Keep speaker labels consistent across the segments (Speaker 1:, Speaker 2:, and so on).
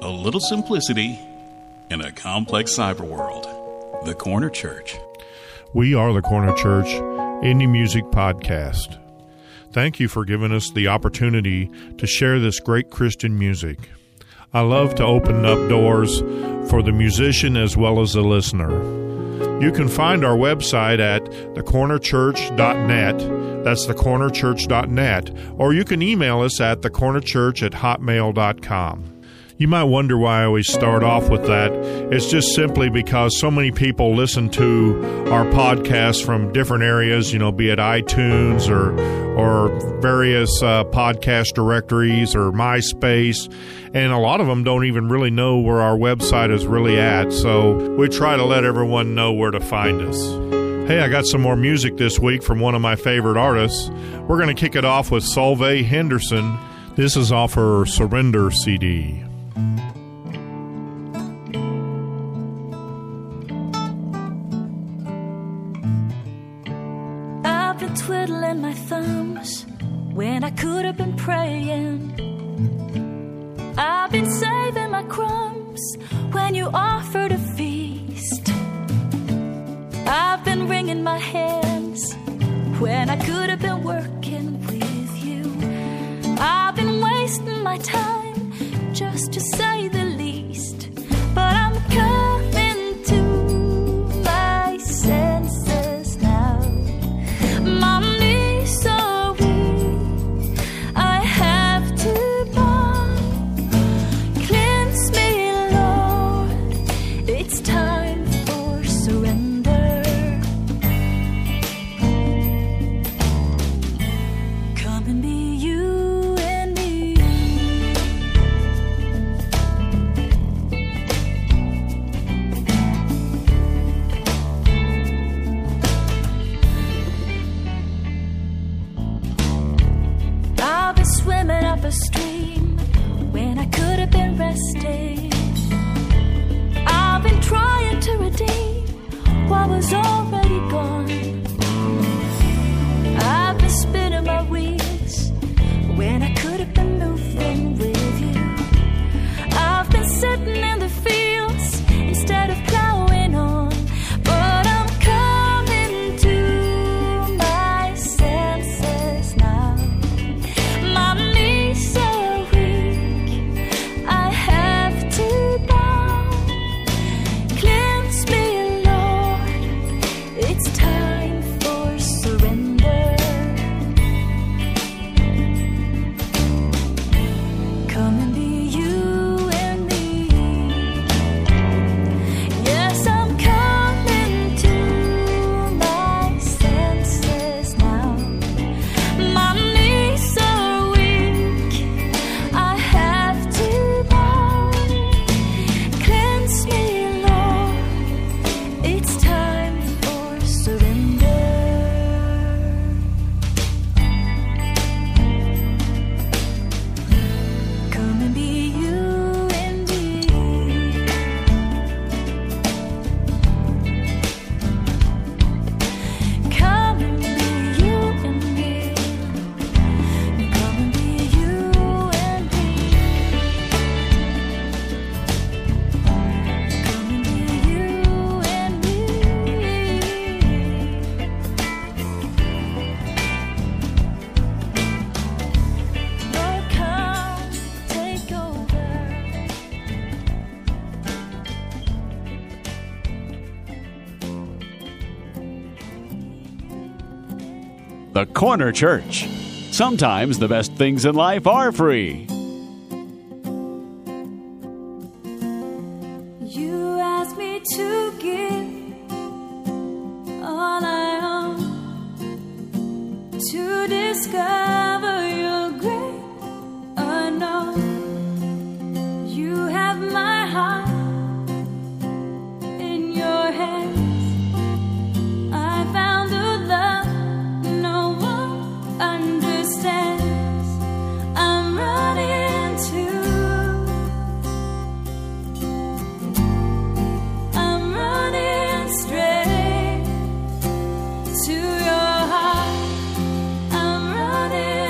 Speaker 1: A little simplicity in a complex cyber world. The Corner Church.
Speaker 2: We are the Corner Church Indie Music Podcast. Thank you for giving us the opportunity to share this great Christian music. I love to open up doors for the musician as well as the listener. You can find our website at thecornerchurch.net. That's thecornerchurch.net. Or you can email us at thecornerchurch@hotmail.com. You might wonder why I always start off with that. It's just simply because so many people listen to our podcasts from different areas, be it iTunes or various podcast directories or MySpace. And a lot of them don't even really know where our website is really at. So we try to let everyone know where to find us. Hey, I got some more music this week from one of my favorite artists. We're going to kick it off with Solveig Henderson. This is off her Surrender CD.
Speaker 3: I've been twiddling my thumbs when I could have been praying. I've been saving my crumbs when you offered a feast. I've been wringing my hands when I could have been working with you. I've been wasting my time, just to say the least. But I'm coming to my senses now. My knees are weak, I have to bow. Cleanse me, Lord, it's time for surrender. Come and be you and me. I've been swimming up a stream when I could have been resting. I've been trying to redeem what was already gone. I've been spinning my wheels when I could have been moving with you. I've been sitting in the fields instead of plowing on. But I'm coming to my senses now. My knees are weak, I have to bow. Cleanse me, Lord, it's time for surrender. Come and be you and me. Yes, I'm coming to my senses now. My knees are weak, I have to bow. Cleanse me, Lord, it's time for surrender. Come and be you and me. Come and be you and me. Come and be you and me. Come and be you and me. Lord, come, take over.
Speaker 4: The Corner Church. Sometimes the best things in life are free.
Speaker 3: You asked me to give all I own to discover your great unknown. You have my heart in your hands. I found a love no one understands. I'm running to straight to your heart. I'm running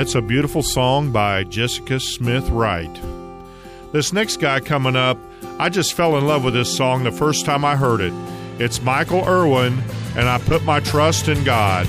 Speaker 2: That's a beautiful song by Jessica Smith Wright. This next guy coming up, I just fell in love with this song the first time I heard it. It's Michael Irwin, and I Put My Trust in God.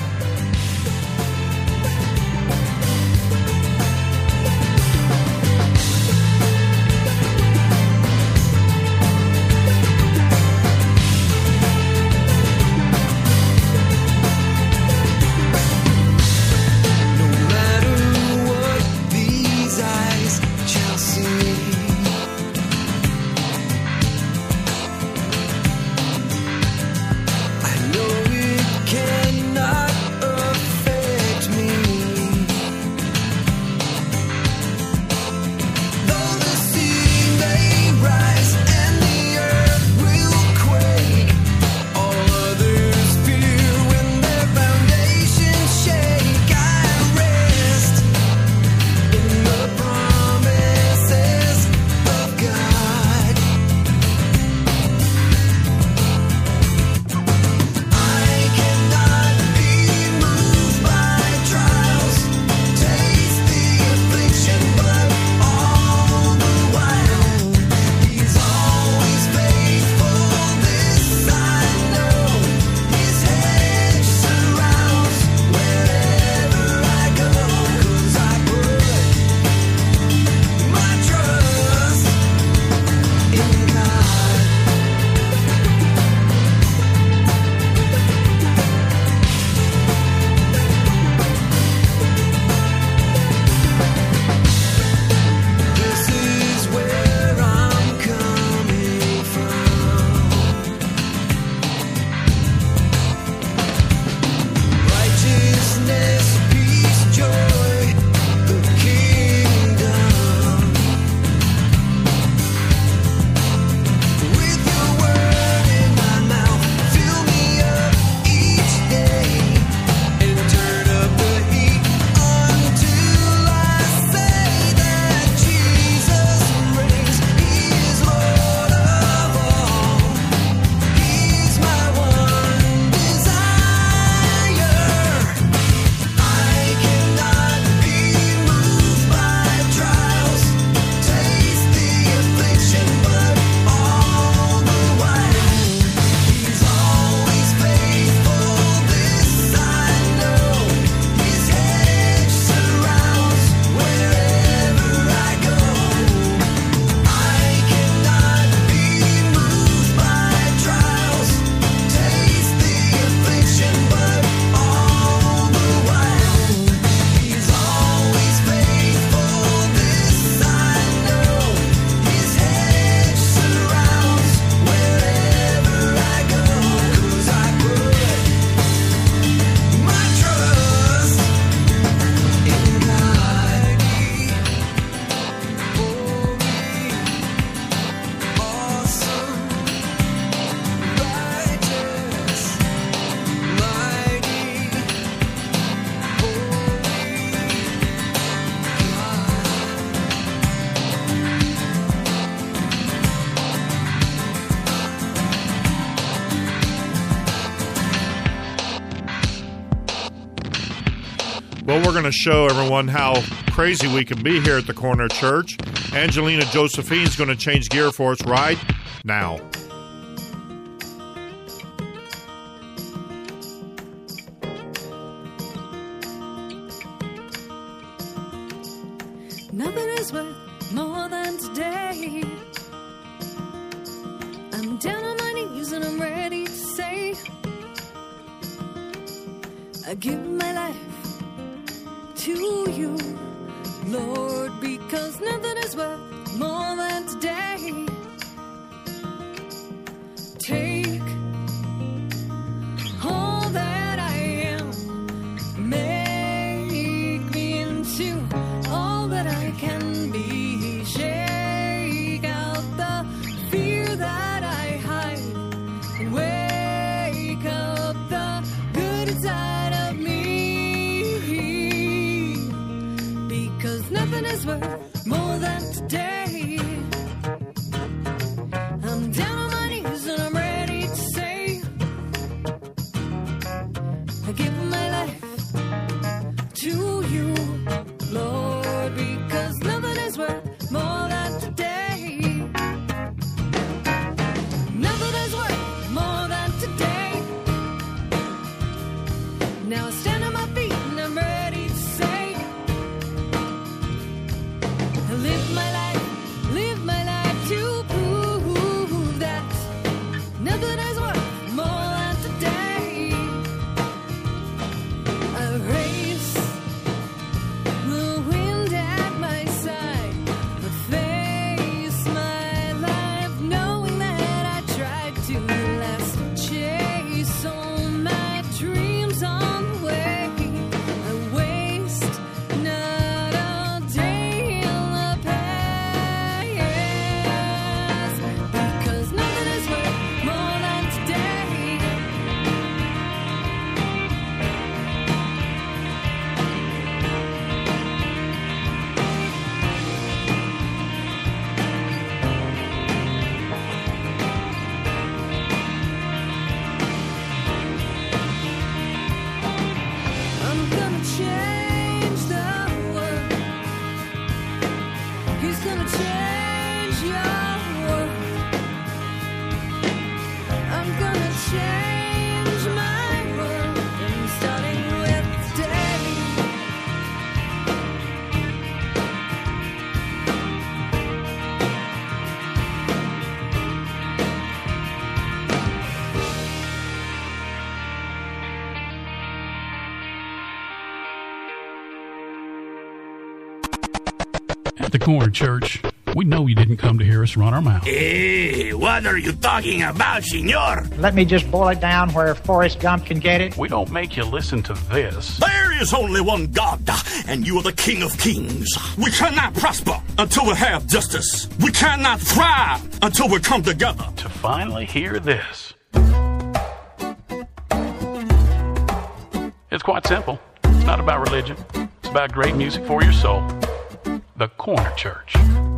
Speaker 2: Well, we're going to show everyone how crazy we can be here at the Corner Church. Angelina Josephine is going to change gear for us right now.
Speaker 3: Nothing is worth more than today. I'm down on my knees and I'm ready to say I give my life to you, Lord, because nothing is worth more than today. Take all that I am, make me into all that I can be. Shake out the fear that I hide and wake up the good inside of me. Because nothing is worth more than today.
Speaker 5: Corner Church. We know you didn't come to hear us run our mouth.
Speaker 6: Hey, what are you talking about, senor?
Speaker 7: Let me just boil it down where Forrest Gump can get it.
Speaker 5: We don't make you listen to this.
Speaker 6: There is only one God, and you are the King of Kings. We cannot prosper until we have justice. We cannot thrive until we come together.
Speaker 5: To finally hear this. It's quite simple. It's not about religion. It's about great music for your soul. The Corner Church.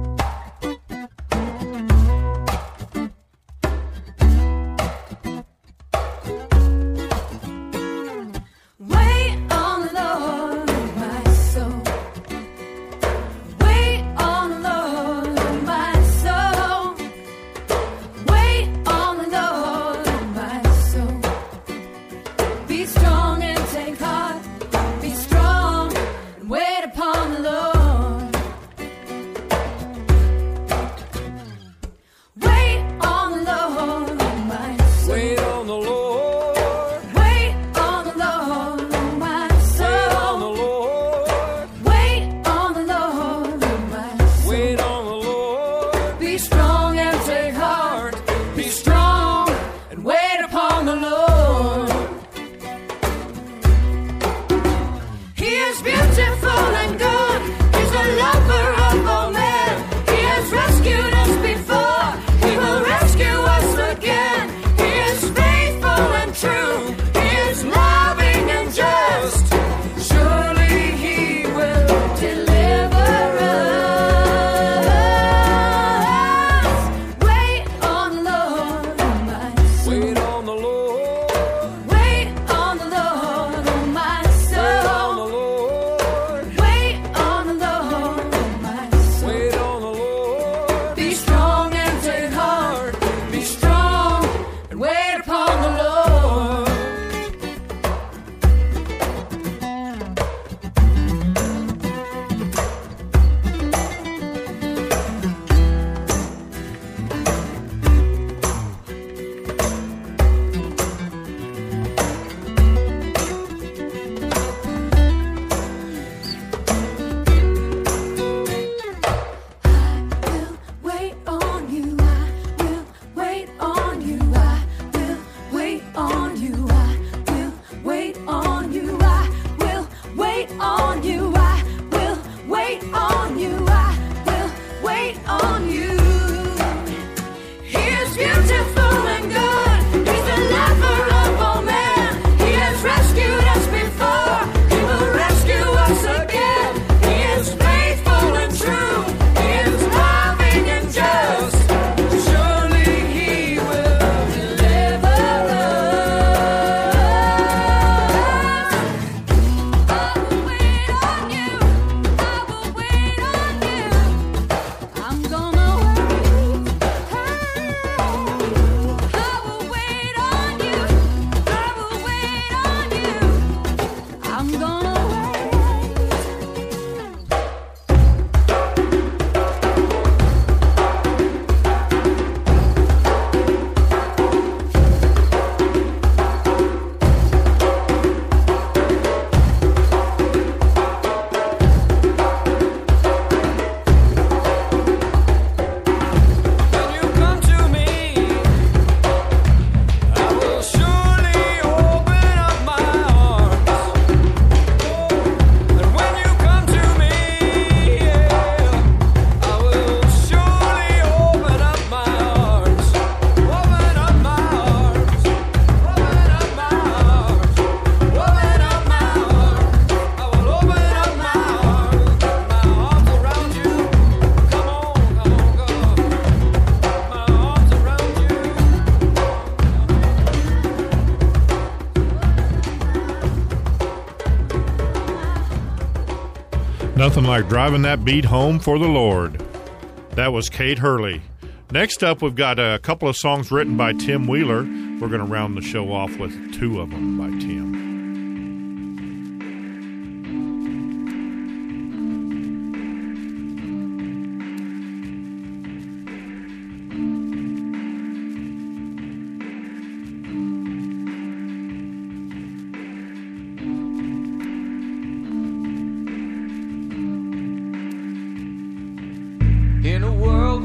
Speaker 2: Nothing like driving that beat home for the Lord. That was Kate Hurley. Next up, we've got a couple of songs written by Tim Wheeler. We're going to round the show off with two of them by Tim.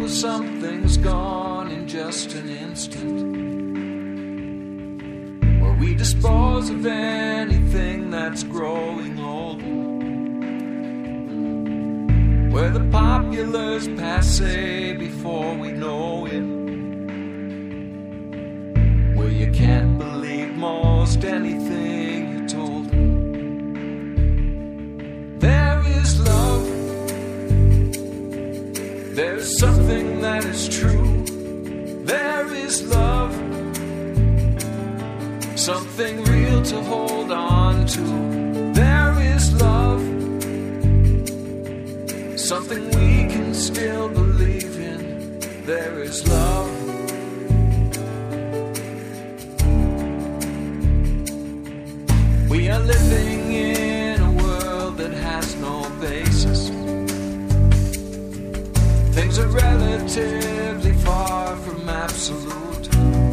Speaker 8: something's gone in just an instant. Where we dispose of anything that's growing old. Where the popular's passe before we know it. Where you can't believe most anything you're told. There is love. There's something that is true. There is love. Something real to hold on to. There is love. Something we can still believe in. There is love. We are living in a world that has no basis. Things are relatively far from absolute.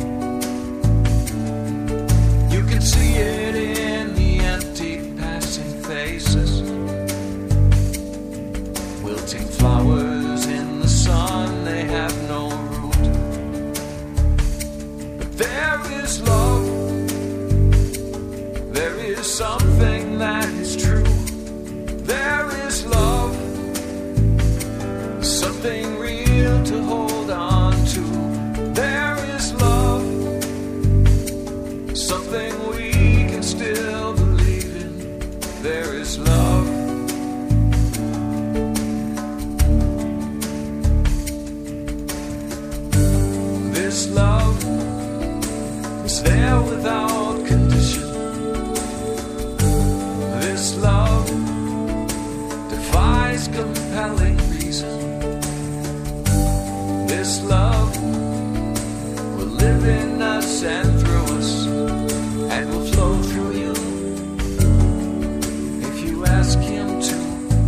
Speaker 8: You can see it in the empty passing faces. Wilting flowers in the sun, they have no root. But there is love. There is something that is true. There is love. Something real to hold on to. There is love. Something we can still believe in. There is love. This love is there without condition. This love defies compelling reason. This love will live in us and through us, and will flow through you if you ask him to.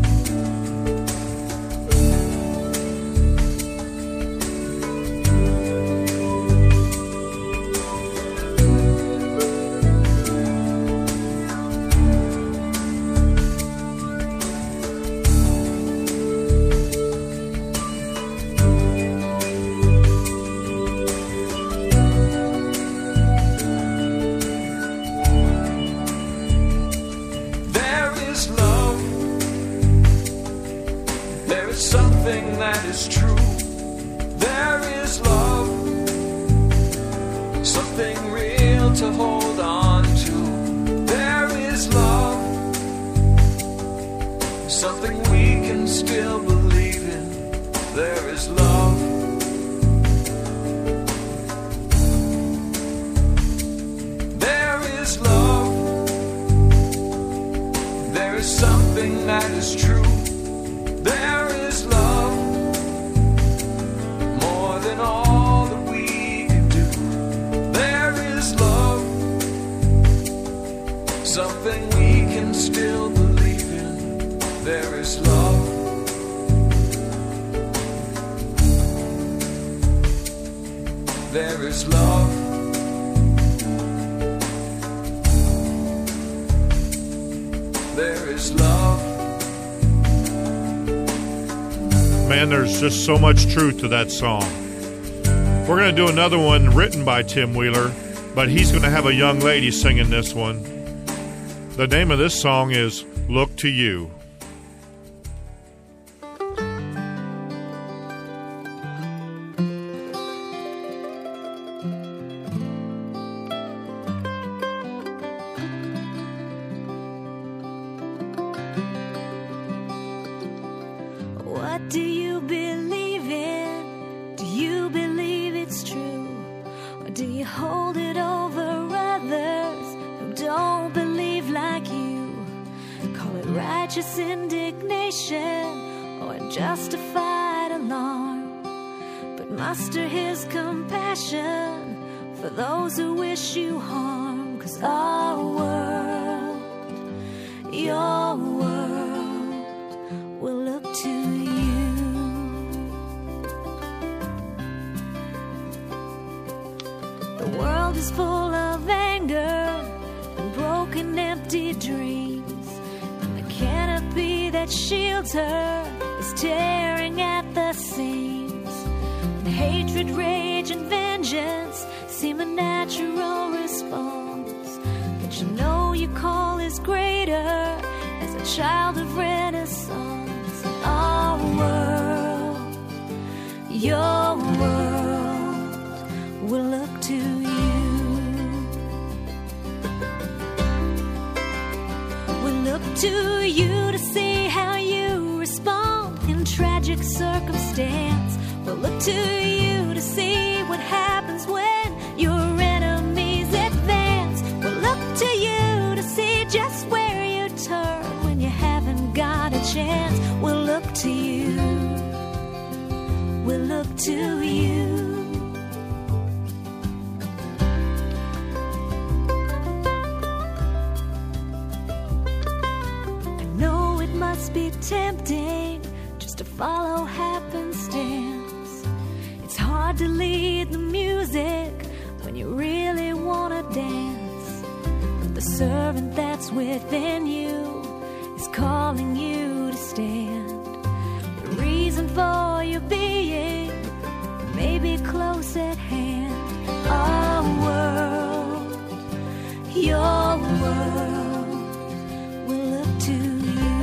Speaker 8: That is true. There is love. Something real to hold on to. There is love. Something we can still believe in. There is love. There is love. There is something that is true. There is love. More than all that we can do. There is love. Something we can still believe in. There is love. There is love. There is love.
Speaker 2: Man, there's just so much truth to that song. We're going to do another one written by Tim Wheeler, but he's going to have a young lady singing this one. The name of this song is Look to You.
Speaker 3: What do you believe in? Do you believe it's true? Or do you hold it over others who don't believe like you? Call it righteous indignation or justified alarm, but muster his compassion for those who wish you harm. 'Cause our world, your world, will look to you. The world is full of anger and broken, empty dreams, and the canopy that shields her is tearing at the seams. hatred, rage, and vengeance seem a natural response, but you know your call is greater as a child of Renaissance. Our world, your world, will look to you. We'll look to you to see how you respond in tragic circumstance. We'll look to you to see what happens when your enemies advance. We'll look to you to see just where you turn when you haven't got a chance. We'll look to you. We'll look to you. I know it must be tempting just to follow happenstance. It's hard to lead the music when you really want to dance. But the servant that's within you is calling you to stand. The reason for your being may be close at hand. Our world, your world, will look to you.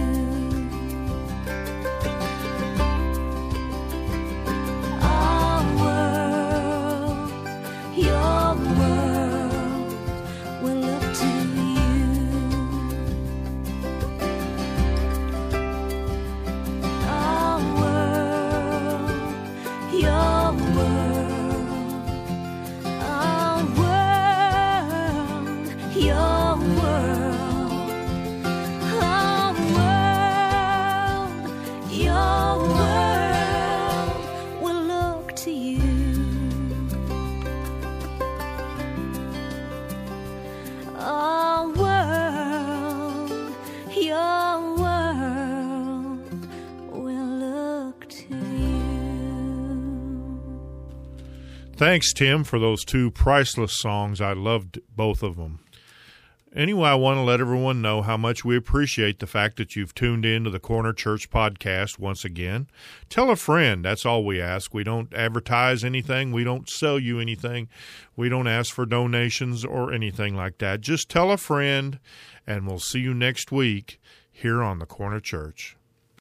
Speaker 2: Thanks, Tim, for those two priceless songs. I loved both of them. Anyway, I want to let everyone know how much we appreciate the fact that you've tuned in to the Corner Church podcast once again. Tell a friend. That's all we ask. We don't advertise anything. We don't sell you anything. We don't ask for donations or anything like that. Just tell a friend, and we'll see you next week here on the Corner Church.